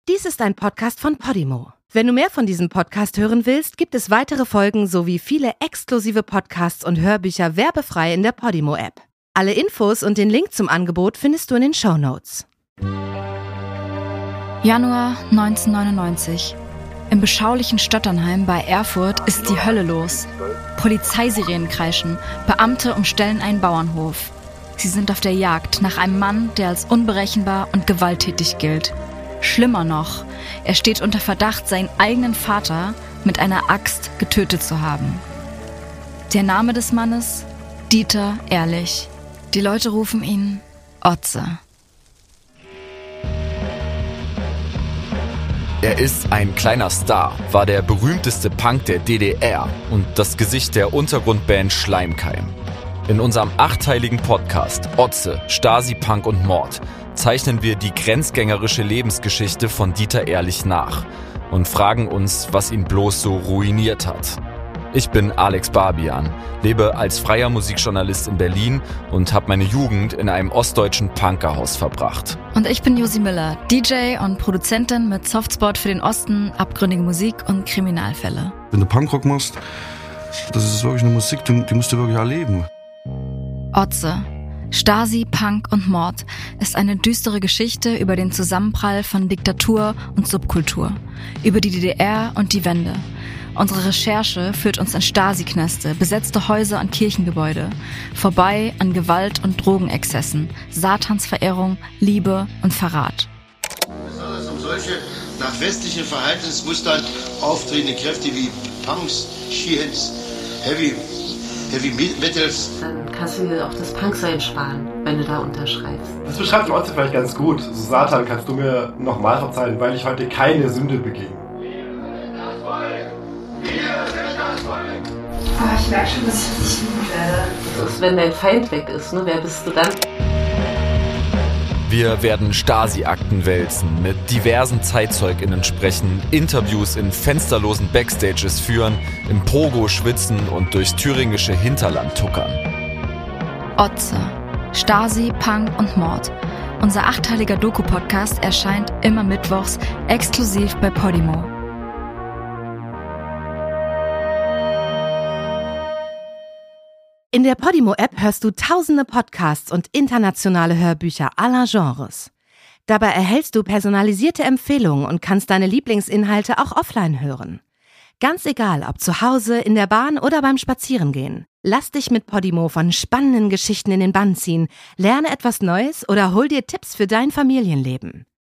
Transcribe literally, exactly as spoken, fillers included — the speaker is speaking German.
Dies ist ein Podcast von Podimo. Wenn du mehr von diesem Podcast hören willst, gibt es weitere Folgen sowie viele exklusive Podcasts und Hörbücher werbefrei in der Podimo-App. Alle Infos und den Link zum Angebot findest du in den Shownotes. Januar neunzehnhundertneunundneunzig. Im beschaulichen Stotternheim bei Erfurt ist die Hölle los. Polizeisirenen kreischen, Beamte umstellen einen Bauernhof. Sie sind auf der Jagd nach einem Mann, der als unberechenbar und gewalttätig gilt. Schlimmer noch, er steht unter Verdacht, seinen eigenen Vater mit einer Axt getötet zu haben. Der Name des Mannes? Dieter Ehrlich. Die Leute rufen ihn Otze. Er ist ein kleiner Star, war der berühmteste Punk der D D R und das Gesicht der Untergrundband Schleimkeim. In unserem achtteiligen Podcast Otze, Stasi, Punk und Mord zeichnen wir die grenzgängerische Lebensgeschichte von Dieter Ehrlich nach und fragen uns, was ihn bloß so ruiniert hat. Ich bin Alex Barbian, lebe als freier Musikjournalist in Berlin und habe meine Jugend in einem ostdeutschen Punkerhaus verbracht. Und ich bin Josi Müller, D J und Produzentin mit Softspot für den Osten, abgründige Musik und Kriminalfälle. Wenn du Punkrock machst, das ist wirklich eine Musik, die, die musst du wirklich erleben. Otze, Stasi, Punk und Mord ist eine düstere Geschichte über den Zusammenprall von Diktatur und Subkultur, über die D D R und die Wende. Unsere Recherche führt uns in Stasi-Knäste, besetzte Häuser und Kirchengebäude, vorbei an Gewalt- und Drogenexzessen, Satansverehrung, Liebe und Verrat. Besonders um solche nach westlichen Verhaltensmustern auftretende Kräfte wie Punks, Sheehands, Heavy, Heavy Metals. Dann kannst du dir auch das Punksein sparen, wenn du da unterschreibst. Das beschreibt den Otze vielleicht ganz gut. So, Satan, kannst du mir nochmal verzeihen, weil ich heute keine Sünde beging. Oh, ich merke schon, dass ich richtig lieben werde. Das ist, wenn dein Feind weg ist, ne? Wer bist du dann? Wir werden Stasi-Akten wälzen, mit diversen ZeitzeugInnen sprechen, Interviews in fensterlosen Backstages führen, im Pogo schwitzen und durchs thüringische Hinterland tuckern. Otze, Stasi, Punk und Mord. Unser achteiliger Doku-Podcast erscheint immer mittwochs exklusiv bei Podimo. In der Podimo-App hörst du tausende Podcasts und internationale Hörbücher aller Genres. Dabei erhältst du personalisierte Empfehlungen und kannst deine Lieblingsinhalte auch offline hören. Ganz egal, ob zu Hause, in der Bahn oder beim Spazierengehen. Lass dich mit Podimo von spannenden Geschichten in den Bann ziehen, lerne etwas Neues oder hol dir Tipps für dein Familienleben.